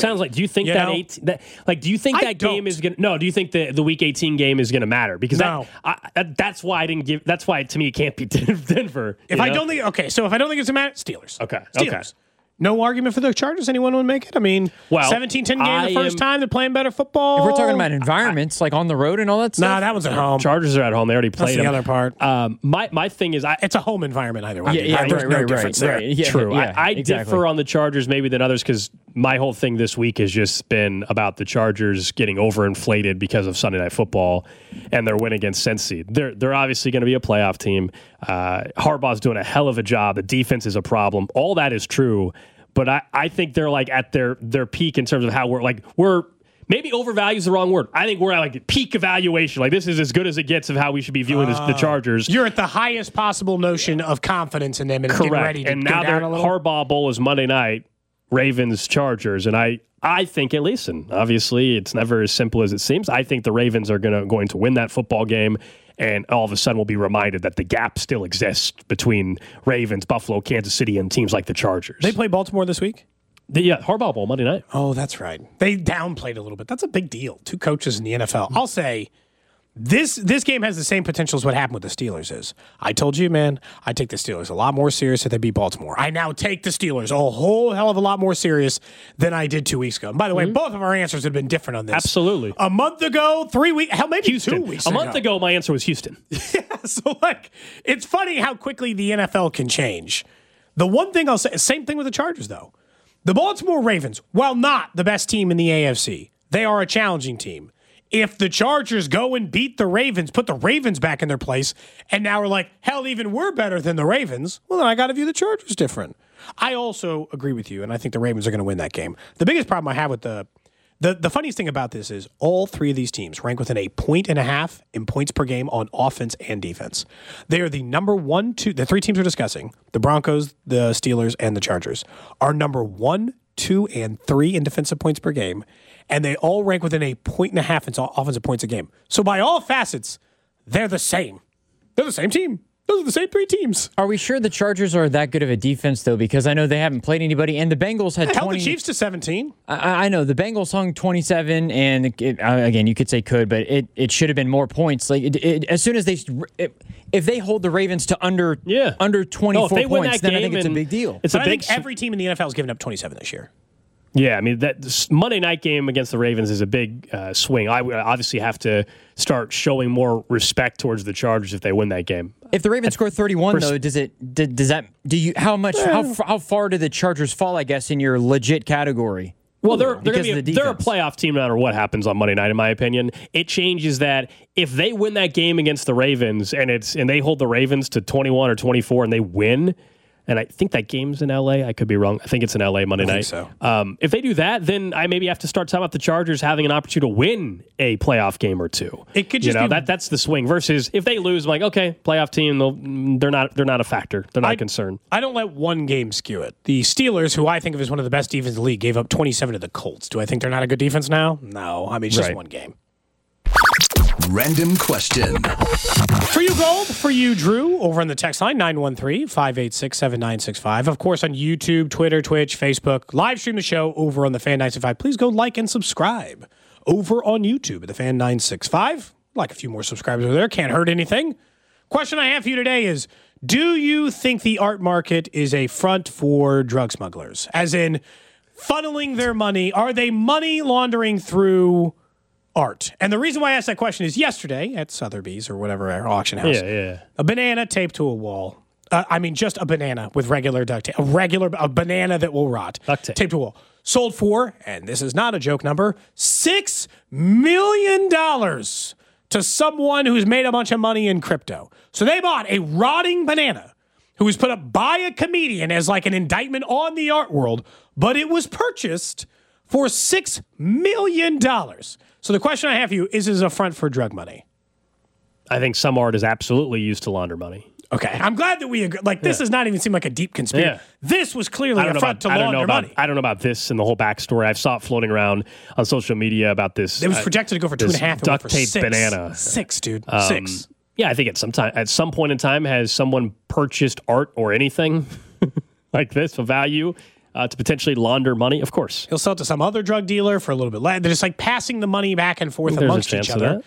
[SPEAKER 3] that game is going to, no, do you think the week 18 game is going to matter? Because that's why that's why to me it can't be Denver.
[SPEAKER 4] If I don't think it's going to matter, Steelers.
[SPEAKER 3] Okay.
[SPEAKER 4] Steelers.
[SPEAKER 3] Okay.
[SPEAKER 4] No argument for the Chargers. Anyone would make it? I mean, 17-10 game the first time. They're playing better football.
[SPEAKER 5] If we're talking about environments, on the road and all that stuff.
[SPEAKER 4] Nah, that one's at home.
[SPEAKER 3] Chargers are at home. They already played them.
[SPEAKER 4] That's the other part.
[SPEAKER 3] My thing is,
[SPEAKER 4] it's a home environment either way.
[SPEAKER 5] There's
[SPEAKER 4] no difference there.
[SPEAKER 5] Yeah,
[SPEAKER 3] True.
[SPEAKER 5] Yeah,
[SPEAKER 3] I
[SPEAKER 5] exactly.
[SPEAKER 3] differ on the Chargers maybe than others because my whole thing this week has just been about the Chargers getting overinflated because of Sunday Night Football and their win against Cincy. They're obviously going to be a playoff team. Harbaugh's doing a hell of a job. The defense is a problem. All that is true. But I think they're at their peak in terms of how we're maybe overvalue is the wrong word. I think we're at peak evaluation. This is as good as it gets of how we should be viewing the Chargers.
[SPEAKER 4] You're at the highest possible notion of confidence in them and
[SPEAKER 3] correct.
[SPEAKER 4] getting ready to
[SPEAKER 3] and
[SPEAKER 4] go
[SPEAKER 3] now
[SPEAKER 4] down a little.
[SPEAKER 3] Harbaugh Bowl is Monday night. Ravens Chargers, and I think, at least, and obviously it's never as simple as it seems, I think the Ravens are going to win that football game, and all of a sudden we'll be reminded that the gap still exists between Ravens, Buffalo, Kansas City, and teams like the Chargers.
[SPEAKER 4] They play Baltimore this week?
[SPEAKER 3] Yeah, Harbaugh Bowl, Monday night.
[SPEAKER 4] Oh, that's right. They downplayed a little bit. That's a big deal. 2 coaches in the NFL. I'll say this game has the same potential as what happened with the Steelers is. I told you, man, I take the Steelers a lot more serious if they beat Baltimore. I now take the Steelers a whole hell of a lot more serious than I did 2 weeks ago. And by the way, both of our answers have been different on this.
[SPEAKER 3] Absolutely.
[SPEAKER 4] A month ago, 3 weeks, hell, maybe
[SPEAKER 3] Houston.
[SPEAKER 4] 2 weeks
[SPEAKER 3] ago. A month ago, my answer was Houston.
[SPEAKER 4] Yeah, so, it's funny how quickly the NFL can change. The one thing I'll say, same thing with the Chargers, though. The Baltimore Ravens, while not the best team in the AFC, they are a challenging team. If the Chargers go and beat the Ravens, put the Ravens back in their place, and now we're like, hell, even we're better than the Ravens, well, then I got to view the Chargers different. I also agree with you, and I think the Ravens are going to win that game. The biggest problem I have with the funniest thing about this is all 3 of these teams rank within 1.5 points in points per game on offense and defense. They are the number 1, 2, the 3 teams we're discussing, the Broncos, the Steelers, and the Chargers, are number 1, 2, and 3 in defensive points per game, and they all rank within 1.5 points in offensive points a game. So by all facets, they're the same. They're the same team. Those are the same 3 teams.
[SPEAKER 5] Are we sure the Chargers are that good of a defense, though? Because I know they haven't played anybody, and the Bengals had 20.
[SPEAKER 4] Held the Chiefs to 17.
[SPEAKER 5] I know. The Bengals hung 27, and again, you could say could, but it should have been more points. Like as soon as if they hold the Ravens to under 24 points, then I think it's a big deal.
[SPEAKER 4] I think every team in the NFL has given up 27 this year.
[SPEAKER 3] Yeah, I mean, that Monday night game against the Ravens is a big swing. I would obviously have to start showing more respect towards the Chargers if they win that game.
[SPEAKER 5] If the Ravens score 31, though, how far do the Chargers fall, I guess, in your legit category?
[SPEAKER 3] Well, they're a playoff team no matter what happens on Monday night, in my opinion. It changes that if they win that game against the Ravens and they hold the Ravens to 21 or 24 and they win, and I think that game's in L.A. I could be wrong. I think it's in L.A. Monday night.
[SPEAKER 4] So.
[SPEAKER 3] If they do that, then I maybe have to start talking about the Chargers having an opportunity to win a playoff game or 2.
[SPEAKER 4] It could just
[SPEAKER 3] that's the swing. Versus if they lose, I'm like, okay, playoff team, they're not a factor. They're not a concern.
[SPEAKER 4] I don't let one game skew it. The Steelers, who I think of as one of the best defenses in the league, gave up 27 to the Colts. Do I think they're not a good defense now? No. I mean, it's just one game.
[SPEAKER 2] Random question.
[SPEAKER 4] For you, Gold. For you, Drew, over on the text line, 913-586-7965. Of course, on YouTube, Twitter, Twitch, Facebook. Live stream the show over on the Fan 965. Please go like and subscribe over on YouTube at the Fan 965. Like a few more subscribers over there. Can't hurt anything. Question I have for you today is, do you think the art market is a front for drug smugglers? As in, funneling their money. Are they money laundering through art? And the reason why I asked that question is yesterday at Sotheby's or whatever auction house, a banana taped to a wall. Just a banana with regular duct tape. A banana that will rot.
[SPEAKER 3] Duct tape.
[SPEAKER 4] Taped to a wall. Sold for, and this is not a joke number, $6 million to someone who's made a bunch of money in crypto. So they bought a rotting banana who was put up by a comedian as like an indictment on the art world, but it was purchased for $6 million. So the question I have for you is a front for drug money?
[SPEAKER 3] I think some art is absolutely used to launder money.
[SPEAKER 4] Okay. I'm glad that we agree. Like, this does not even seem like a deep conspiracy.
[SPEAKER 3] Yeah.
[SPEAKER 4] This was clearly a front to launder money.
[SPEAKER 3] I don't know about this and the whole backstory. I saw it floating around on social media about this.
[SPEAKER 4] It was projected to go for 2.5.
[SPEAKER 3] Duct tape banana.
[SPEAKER 4] 6, dude. 6.
[SPEAKER 3] Yeah, I think at some point in time, has someone purchased art or anything like this of value to potentially launder money? Of course.
[SPEAKER 4] He'll sell it to some other drug dealer for a little bit less. They're just like passing the money back and forth amongst each other.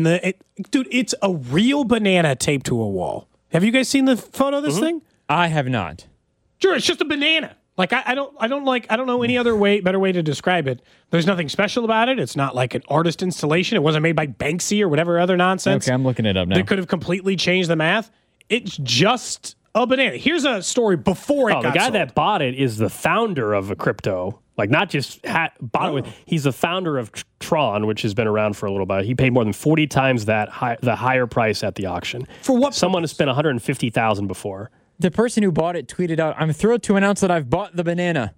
[SPEAKER 4] Dude, it's a real banana taped to a wall. Have you guys seen the photo of this thing?
[SPEAKER 5] I have not.
[SPEAKER 4] Sure, it's just a banana. Like I don't know any other better way to describe it. There's nothing special about it. It's not like an artist installation. It wasn't made by Banksy or whatever other nonsense.
[SPEAKER 5] Okay, I'm looking it up now.
[SPEAKER 4] They could have completally changed the math. It's just a banana. Here's a story before it got sold.
[SPEAKER 3] The guy that bought it is the founder of a crypto. Like, not just bought it with. He's the founder of Tron, which has been around for a little bit. He paid more than 40 times the higher price at the auction.
[SPEAKER 4] For what?
[SPEAKER 3] Someone has spent $150,000 before.
[SPEAKER 5] The person who bought it tweeted out, "I'm thrilled to announce that I've bought the banana."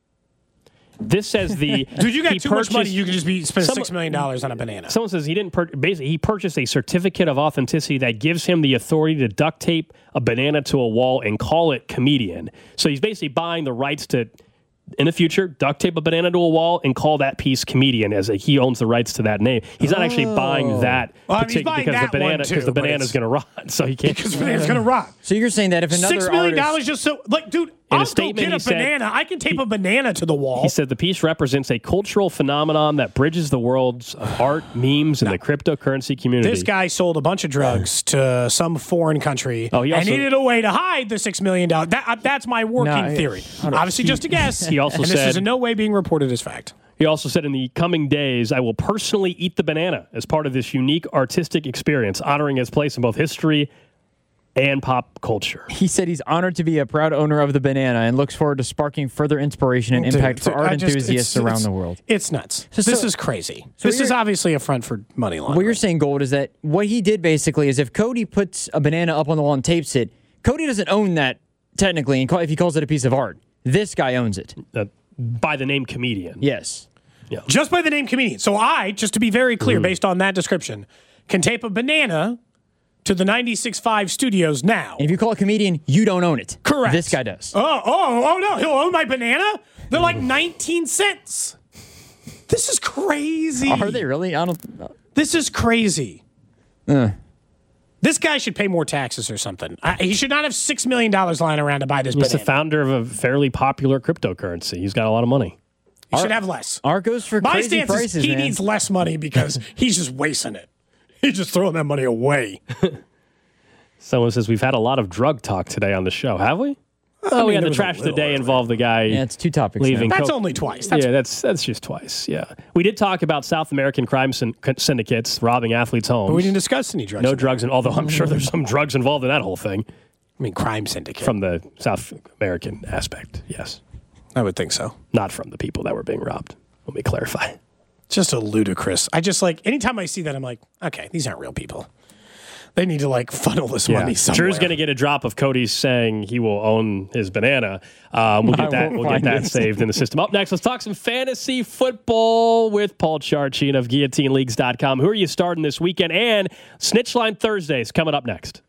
[SPEAKER 3] This says the
[SPEAKER 4] dude, you got too much money. You could just be spending $6 million on a banana.
[SPEAKER 3] Someone says he didn't. Basically, he purchased a certificate of authenticity that gives him the authority to duct tape a banana to a wall and call it comedian. So he's basically buying the rights to in the future, duct tape a banana to a wall and call that piece Comedian, as he owns the rights to that name. He's not actually buying that
[SPEAKER 4] he's buying
[SPEAKER 3] because
[SPEAKER 4] that
[SPEAKER 3] the banana's going to rot, so he can't.
[SPEAKER 4] Because the banana's going to rot.
[SPEAKER 5] So you're saying that if another
[SPEAKER 4] $6 million
[SPEAKER 5] artist,
[SPEAKER 4] just so like, dude, I'll go get a banana. I can tape a banana to the wall.
[SPEAKER 3] He said the piece represents a cultural phenomenon that bridges the worlds of art, memes, and the cryptocurrency community.
[SPEAKER 4] This guy sold a bunch of drugs to some foreign country and needed a way to hide the $6 million. That's my working theory. Obviously, just a guess.
[SPEAKER 3] He also
[SPEAKER 4] and
[SPEAKER 3] said,
[SPEAKER 4] this is in no way being reported as fact.
[SPEAKER 3] He also said, in the coming days, I will personally eat the banana as part of this unique artistic experience, honoring its place in both history and pop culture.
[SPEAKER 5] he said he's honored to be a proud owner of the banana and looks forward to sparking further inspiration and impact for art enthusiasts around the world.
[SPEAKER 4] It's nuts. This is crazy. This is obviously a front for money laundering.
[SPEAKER 5] What you're saying, Gold, is that what he did basically is if Cody puts a banana up on the wall and tapes it, Cody doesn't own that technically, and if he calls it a piece of art. This guy owns it.
[SPEAKER 3] By the name Comedian.
[SPEAKER 5] Yes.
[SPEAKER 3] Yeah.
[SPEAKER 4] Just by the name Comedian. So I, just to be very clear, based on that description, can tape a banana to the 96.5 studios now.
[SPEAKER 5] And if you call it Comedian, you don't own it.
[SPEAKER 4] Correct.
[SPEAKER 5] This guy does.
[SPEAKER 4] Oh no, he'll own my banana? They're like 19 cents. This is crazy.
[SPEAKER 5] Are they really? I don't.
[SPEAKER 4] This is crazy. This guy should pay more taxes or something. He should not have $6 million lying around to buy this banana.
[SPEAKER 3] He's the founder of a fairly popular cryptocurrency. He's got a lot of money.
[SPEAKER 4] He should have less.
[SPEAKER 5] Art goes for
[SPEAKER 4] my
[SPEAKER 5] crazy
[SPEAKER 4] stance
[SPEAKER 5] prices,
[SPEAKER 4] is he
[SPEAKER 5] man.
[SPEAKER 4] needs less money because he's just wasting it. He's just throwing that money away.
[SPEAKER 3] Someone says we've had a lot of drug talk today on the show, have we? Oh, we had the trash of the day involve the guy.
[SPEAKER 5] Yeah, it's two topics.
[SPEAKER 3] Leaving.
[SPEAKER 4] That's only twice.
[SPEAKER 3] That's just twice. Yeah, we did talk about South American crime syndicates robbing athletes' homes.
[SPEAKER 4] But we didn't discuss any drugs.
[SPEAKER 3] No drugs, although I'm sure there's some drugs involved in that whole thing.
[SPEAKER 4] I mean, crime syndicate
[SPEAKER 3] from the South American aspect. Yes,
[SPEAKER 4] I would think so.
[SPEAKER 3] Not from the people that were being robbed. Let me clarify.
[SPEAKER 4] Just a ludicrous. I just anytime I see that, I'm like, okay, these aren't real people. They need to funnel this money somewhere.
[SPEAKER 3] Drew's going to get a drop of Cody's saying he will own his banana. We'll get that saved in the system. Up next, let's talk some fantasy football with Paul Charchian of GuillotineLeagues.com. Who are you starting this weekend? And Snitch Line Thursdays coming up next.